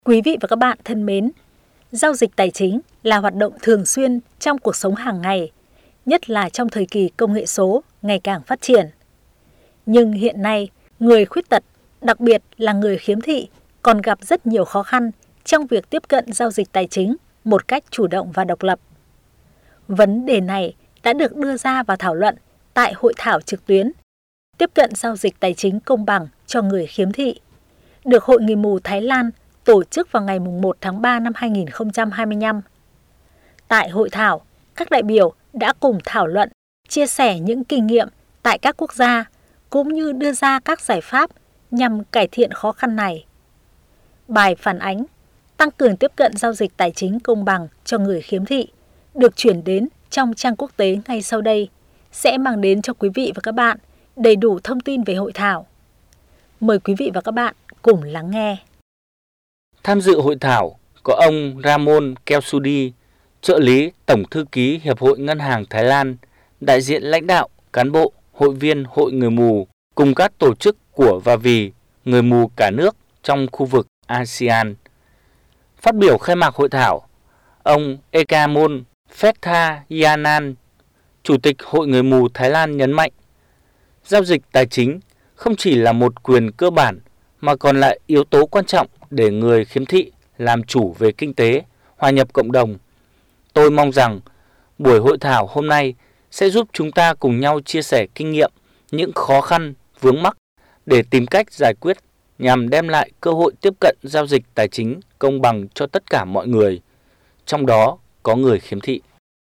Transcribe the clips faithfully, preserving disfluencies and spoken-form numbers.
Quý vị và các bạn thân mến, giao dịch tài chính là hoạt động thường xuyên trong cuộc sống hàng ngày, nhất là trong thời kỳ công nghệ số ngày càng phát triển. Nhưng hiện nay, người khuyết tật, đặc biệt là người khiếm thị, còn gặp rất nhiều khó khăn trong việc tiếp cận giao dịch tài chính một cách chủ động và độc lập. Vấn đề này đã được đưa ra và thảo luận tại hội thảo trực tuyến tiếp cận giao dịch tài chính công bằng cho người khiếm thị, được Hội Người mù Thái Lan tổ chức vào ngày mùng một tháng ba năm hai nghìn không trăm hai mươi lăm. Tại hội thảo, các đại biểu đã cùng thảo luận, chia sẻ những kinh nghiệm tại các quốc gia, cũng như đưa ra các giải pháp nhằm cải thiện khó khăn này. Bài phản ánh tăng cường tiếp cận giao dịch tài chính công bằng cho người khiếm thị được chuyển đến trong trang quốc tế ngay sau đây sẽ mang đến cho quý vị và các bạn đầy đủ thông tin về hội thảo. Mời quý vị và các bạn cùng lắng nghe. Tham dự hội thảo có ông Ramon Kelsudi, trợ lý Tổng thư ký Hiệp hội Ngân hàng Thái Lan, đại diện lãnh đạo, cán bộ, hội viên Hội Người mù cùng các tổ chức của và vì người mù cả nước trong khu vực a sê an. Phát biểu khai mạc hội thảo, ông Ekamon Phekthaiyanan, Chủ tịch Hội Người mù Thái Lan nhấn mạnh, giao dịch tài chính không chỉ là một quyền cơ bản mà còn là yếu tố quan trọng để người khiếm thị làm chủ về kinh tế, hòa nhập cộng đồng. Tôi mong rằng buổi hội thảo hôm nay sẽ giúp chúng ta cùng nhau chia sẻ kinh nghiệm, những khó khăn, vướng mắc để tìm cách giải quyết nhằm đem lại cơ hội tiếp cận giao dịch tài chính công bằng cho tất cả mọi người, trong đó có người khiếm thị.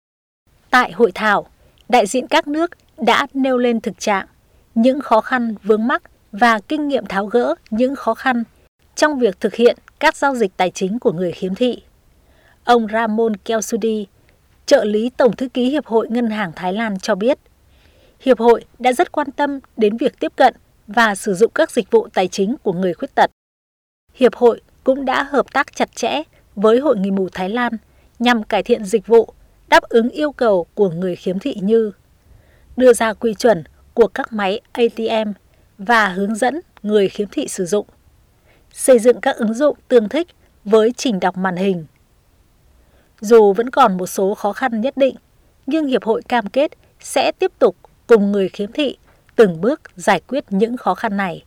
Tại hội thảo, đại diện các nước đã nêu lên thực trạng, những khó khăn vướng mắc và kinh nghiệm tháo gỡ những khó khăn trong việc thực hiện các giao dịch tài chính của người khiếm thị. Ông Ramon Kelsudi, trợ lý Tổng thư ký Hiệp hội Ngân hàng Thái Lan cho biết, Hiệp hội đã rất quan tâm đến việc tiếp cận và sử dụng các dịch vụ tài chính của người khuyết tật. Hiệp hội cũng đã hợp tác chặt chẽ với Hội Người mù Thái Lan nhằm cải thiện dịch vụ, đáp ứng yêu cầu của người khiếm thị như đưa ra quy chuẩn của các máy a tê em và hướng dẫn người khiếm thị sử dụng, xây dựng các ứng dụng tương thích với trình đọc màn hình. Dù vẫn còn một số khó khăn nhất định, nhưng Hiệp hội cam kết sẽ tiếp tục cùng người khiếm thị từng bước giải quyết những khó khăn này.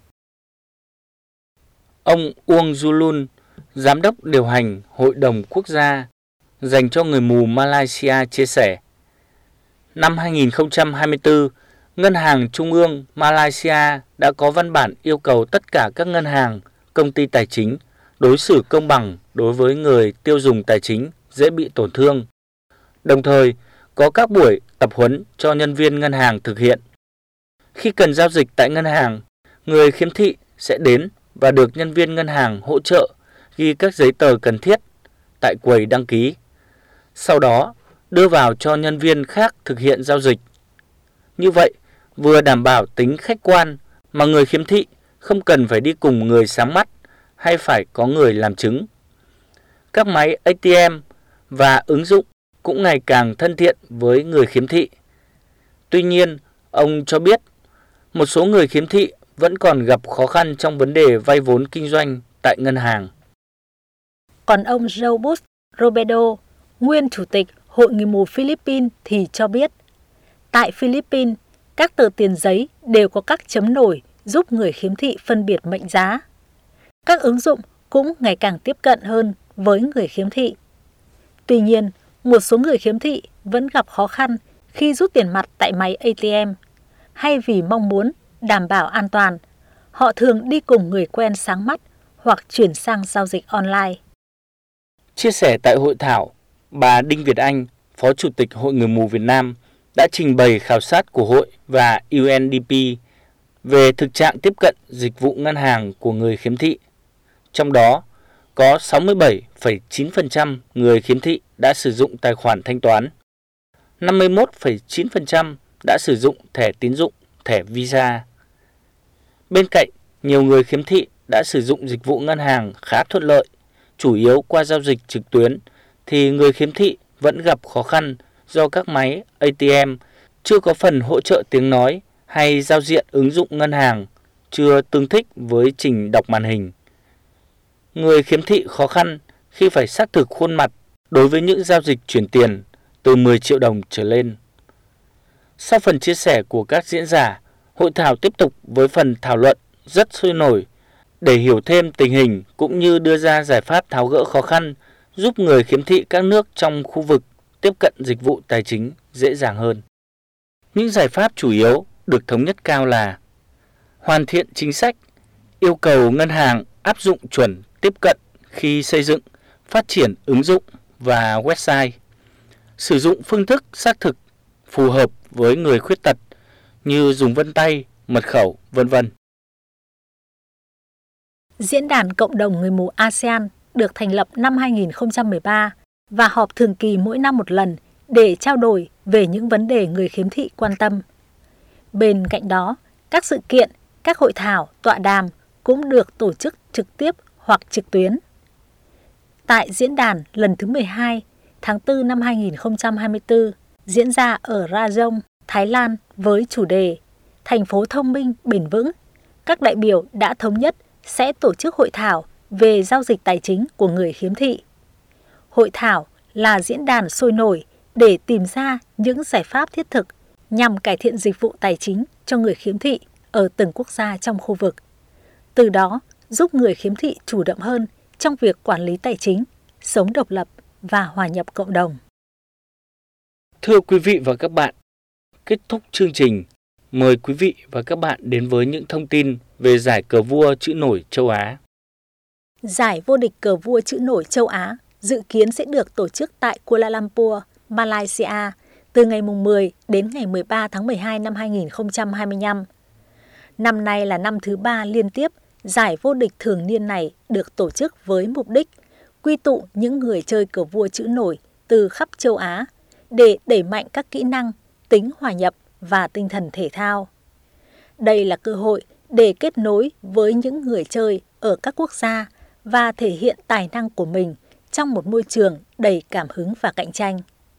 Ông Uông Zulun, Giám đốc điều hành Hội đồng Quốc gia dành cho người mù Malaysia chia sẻ, năm hai nghìn không trăm hai mươi tư, Ngân hàng Trung ương Malaysia đã có văn bản yêu cầu tất cả các ngân hàng, công ty tài chính đối xử công bằng đối với người tiêu dùng tài chính dễ bị tổn thương. Đồng thời, có các buổi tập huấn cho nhân viên ngân hàng thực hiện. Khi cần giao dịch tại ngân hàng, người khiếm thị sẽ đến và được nhân viên ngân hàng hỗ trợ ghi các giấy tờ cần thiết tại quầy đăng ký. Sau đó, đưa vào cho nhân viên khác thực hiện giao dịch. Như vậy, vừa đảm bảo tính khách quan mà người khiếm thị không cần phải đi cùng người sáng mắt hay phải có người làm chứng. Các máy a tê em và ứng dụng cũng ngày càng thân thiện với người khiếm thị. Tuy nhiên, ông cho biết một số người khiếm thị vẫn còn gặp khó khăn trong vấn đề vay vốn kinh doanh tại ngân hàng. Còn ông Jobus Robedo, nguyên chủ tịch Hội Người mù Philippines thì cho biết, tại Philippines, các tờ tiền giấy đều có các chấm nổi giúp người khiếm thị phân biệt mệnh giá. Các ứng dụng cũng ngày càng tiếp cận hơn với người khiếm thị. Tuy nhiên, một số người khiếm thị vẫn gặp khó khăn khi rút tiền mặt tại máy a tê em, hay vì mong muốn đảm bảo an toàn, họ thường đi cùng người quen sáng mắt hoặc chuyển sang giao dịch online. Chia sẻ tại hội thảo, bà Đinh Việt Anh, Phó Chủ tịch Hội Người mù Việt Nam, đã trình bày khảo sát của Hội và u en đê pê về thực trạng tiếp cận dịch vụ ngân hàng của người khiếm thị. Trong đó, có sáu mươi bảy phẩy chín phần trăm người khiếm thị đã sử dụng tài khoản thanh toán, năm mươi mốt phẩy chín phần trăm đã sử dụng thẻ tín dụng, thẻ Visa. Bên cạnh, nhiều người khiếm thị đã sử dụng dịch vụ ngân hàng khá thuận lợi, chủ yếu qua giao dịch trực tuyến, thì người khiếm thị vẫn gặp khó khăn do các máy a tê em chưa có phần hỗ trợ tiếng nói hay giao diện ứng dụng ngân hàng chưa tương thích với trình đọc màn hình. người khiếm thị khó khăn khi phải xác thực khuôn mặt đối với những giao dịch chuyển tiền từ mười triệu đồng trở lên. Sau phần chia sẻ của các diễn giả, hội thảo tiếp tục với phần thảo luận rất sôi nổi để hiểu thêm tình hình cũng như đưa ra giải pháp tháo gỡ khó khăn giúp người khiếm thị các nước trong khu vực tiếp cận dịch vụ tài chính dễ dàng hơn. Những giải pháp chủ yếu được thống nhất cao là hoàn thiện chính sách, yêu cầu ngân hàng áp dụng chuẩn tiếp cận khi xây dựng, phát triển ứng dụng và website, sử dụng phương thức xác thực phù hợp với người khuyết tật như dùng vân tay, mật khẩu, vân vân. Diễn đàn Cộng đồng Người mù a sê an được thành lập năm hai nghìn không trăm mười ba và họp thường kỳ mỗi năm một lần để trao đổi về những vấn đề người khiếm thị quan tâm. Bên cạnh đó, các sự kiện, các hội thảo, tọa đàm cũng được tổ chức trực tiếp hoặc trực tuyến. Tại diễn đàn lần thứ mười hai, tháng tư năm hai nghìn không trăm hai mươi tư, diễn ra ở Rajong, Thái Lan với chủ đề Thành phố thông minh bền vững, các đại biểu đã thống nhất sẽ tổ chức hội thảo về giao dịch tài chính của người khiếm thị. Hội thảo là diễn đàn sôi nổi để tìm ra những giải pháp thiết thực nhằm cải thiện dịch vụ tài chính cho người khiếm thị ở từng quốc gia trong khu vực. Từ đó, giúp người khiếm thị chủ động hơn trong việc quản lý tài chính, sống độc lập và hòa nhập cộng đồng. Thưa quý vị và các bạn, kết thúc chương trình, mời quý vị và các bạn đến với những thông tin về giải cờ vua chữ nổi châu Á. Giải vô địch cờ vua chữ nổi châu Á dự kiến sẽ được tổ chức tại Kuala Lumpur, Malaysia từ ngày mười đến ngày mười ba tháng mười hai năm hai nghìn không trăm hai mươi lăm. Năm nay là năm thứ ba liên tiếp giải vô địch thường niên này được tổ chức với mục đích quy tụ những người chơi cờ vua chữ nổi từ khắp châu Á để đẩy mạnh các kỹ năng, tính hòa nhập và tinh thần thể thao. Đây là cơ hội để kết nối với những người chơi ở các quốc gia và thể hiện tài năng của mình trong một môi trường đầy cảm hứng và cạnh tranh.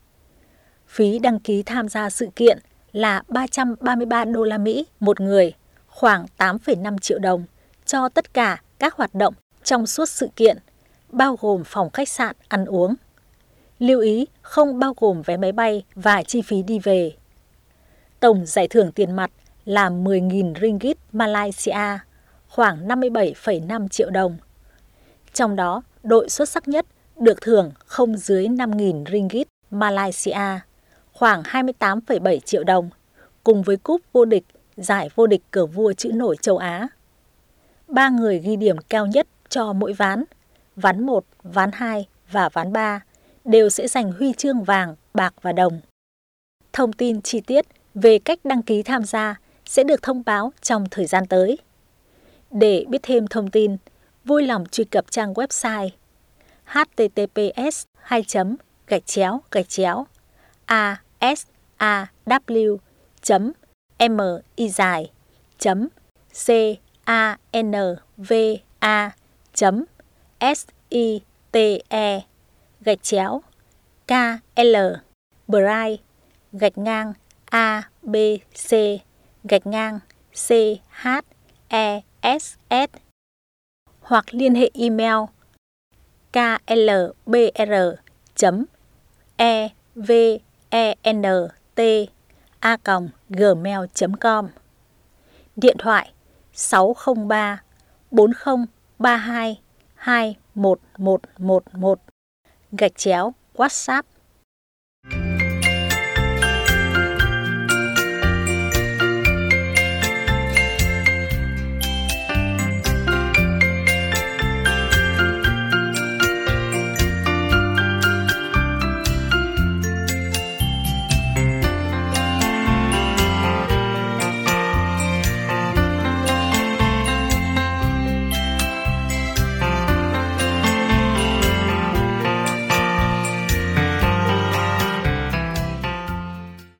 Phí đăng ký tham gia sự kiện là ba trăm ba mươi ba đô la Mỹ một người, khoảng tám phẩy năm triệu đồng cho tất cả các hoạt động trong suốt sự kiện, bao gồm phòng khách sạn, ăn uống. Lưu ý không bao gồm vé máy bay và chi phí đi về. Tổng giải thưởng tiền mặt là mười nghìn ringgit Malaysia, khoảng năm mươi bảy phẩy năm triệu đồng. Trong đó, đội xuất sắc nhất được thưởng không dưới năm nghìn ringgit Malaysia, khoảng hai mươi tám phẩy bảy triệu đồng, cùng với cúp vô địch giải vô địch cờ vua chữ nổi châu Á. Ba người ghi điểm cao nhất cho mỗi ván, ván một, ván hai và ván ba đều sẽ giành huy chương vàng, bạc và đồng. Thông tin chi tiết về cách đăng ký tham gia sẽ được thông báo trong thời gian tới. Để biết thêm thông tin, vui lòng truy cập trang website h t t p s hai gạch chéo gạch chéo a s a w chấm m i dài chấm c a n v a chấm s i t e gạch chéo k l bright gạch ngang a b c gạch ngang c h e s s hoặc liên hệ email k l b r chấm e v e n t a còng gmail chấm com. Điện thoại sáu không ba bốn không ba hai hai một một một một gạch chéo WhatsApp